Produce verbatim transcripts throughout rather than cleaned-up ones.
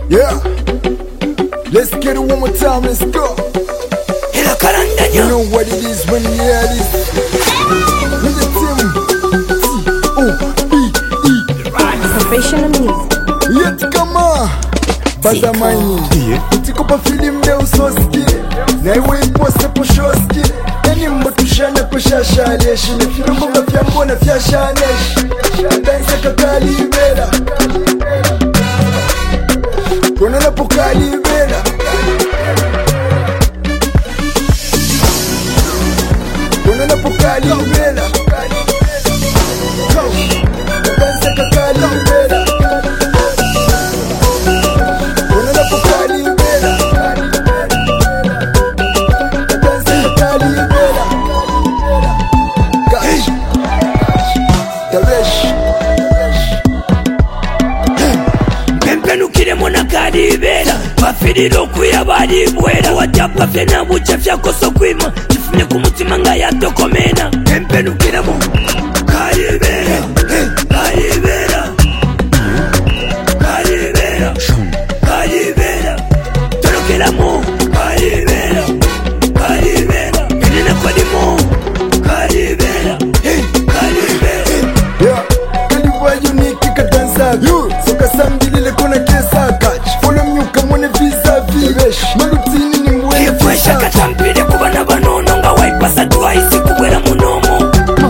Yeah. Let's get it one more time, let's go. You know what it is when you hear this. With the team T O B E Professional music. Yet come on Baza maini Utiko pa film de usoski Na iwe ipose po shoski Eni mbotu shana po shashaleshi Nefirumbo nga fiambo na fiashaneshi Danse kakali ibera Konona po kali ibera Konona po kali ibera Danse kakali ibera Konona po kali ibera Danse kakali ibera Gash Taresh Mpenukire mona kali ibera Bafiriro kuya bari bwera Wajapa fena bucha fyako sokwima Chifune kumutima nga yatokomena Mpenukire mo kali ibera Kali ibera Kali ibera Kali ibera Torokera mo Kali ibera Kali ibera Enena kwa limo Kali ibera Kali ibera Yeah, kaliwa unique kadansa Soka sambili kuna kesa catch Follow me kamone vis-a-vis Malutini ni mwene Kifwesha katampire kubana banono nga waipasa tuwaisi kubwela munomo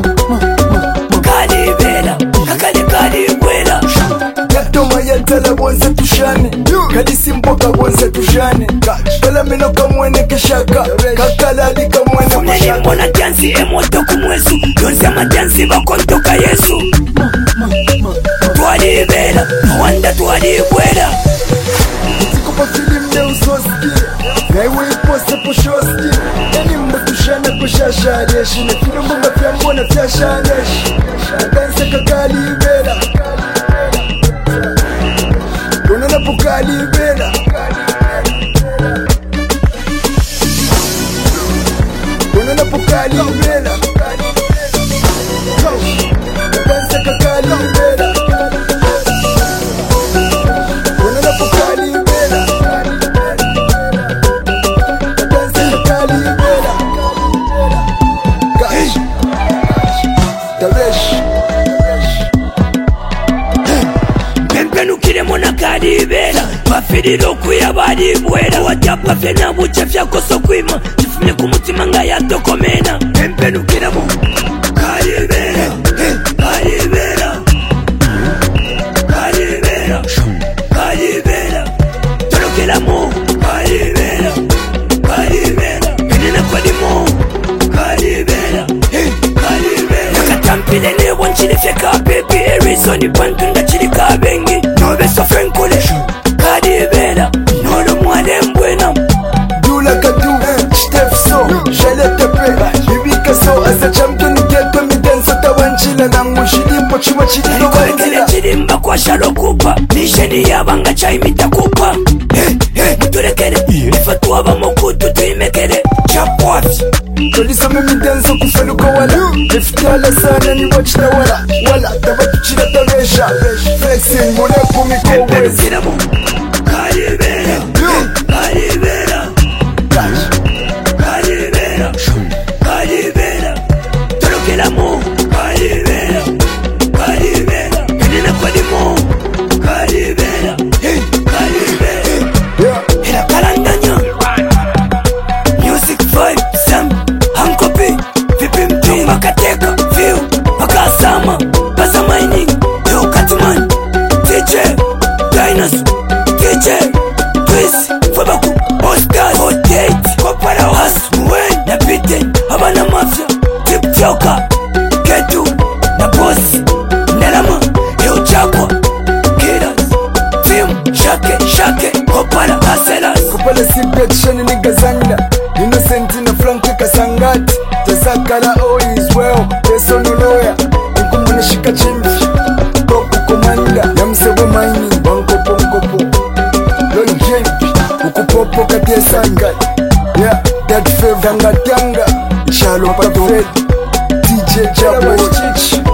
Kali ibera Kakali kali ibwela Gatoma yatala bonze tushane Kali simboka bonze tushane Kala meno kamwene keshaka Kakalali kamwene Funeni kushaka mbona jansi emoto kumwesu Yonse majansi bakontoka yesu Tuwali ibera Wanda tuwali ibwela Tikopa film de usoski Na iwe ipose po shoski Eni mbotu shana kushashaleshi Nefirumbo nga fiambo na fiashaneshi Danse kakali ibera Konona po kali ibera Konona po kali ibera Danse kakali ibera Konona po kali ibera Danse kakali ibera Gash Taresh Mpenukire mona kali ibera Bafiriro kuya bari bwera Wajapa fena bucha fyako sokwima Chifune kumutima nga yatokomena Mpenukire mo Kali ibera Kali ibera Kali ibera Kali ibera Torokera mo Kali ibera Kali ibera Enena kwa limo Kali ibera Kali ibera Nakatampile ne wanchile feka baby Arizona bantu nga chili kabengi Nobe sofrenkule Kali ibera Nolo mwale mbwena Dula kadu, Steph so, Shale tepe Ibika so, as a champion geto mi denso tawanchila na mushilimpo chiwa chililo Nikolekele wanzila chilimba kwa shalo kupa Nisheni yabanga chai mitakupa Muturekele Nifatuwa bamokutu tuimekele Chapwafi Kolisa mimi denso kufaluka wala Nifitala sana ni wachina wala Wala, tabatu chila taresha Flexing, mune kumiko wezi Mpenukire mo Kali ibera Kali ibera Kali ibera Kali ibera Torokera mo Kali ibera Kali ibera Enena kwa limo Kali ibera Kali ibera Yeah, Ila kalandanya Music vibe Sam Hankopi Vipi mtumba kateka View Makasama Baza mining Yo Katman D J Dinos D J Twist Fabaku Oscar Hotate Kopara Has Mwen Na Bitten Habana Mafia Tip Joker Ketu Na Boss Nelama Yo Chakwa Killers Team Shake Shake Kopara Haselas kupala secret shani nigga zanda Innocent na Frankie Kasangati Tazakala all is well Peso no lawyer Nkumbu nishika chimfi Toku komanda Yamsebo maini Wankopo mkopo Lon jempi Ukupopo katie sangati Yeah, that fave Tanga tanga Shalo pa Fred D J Jabo Stitch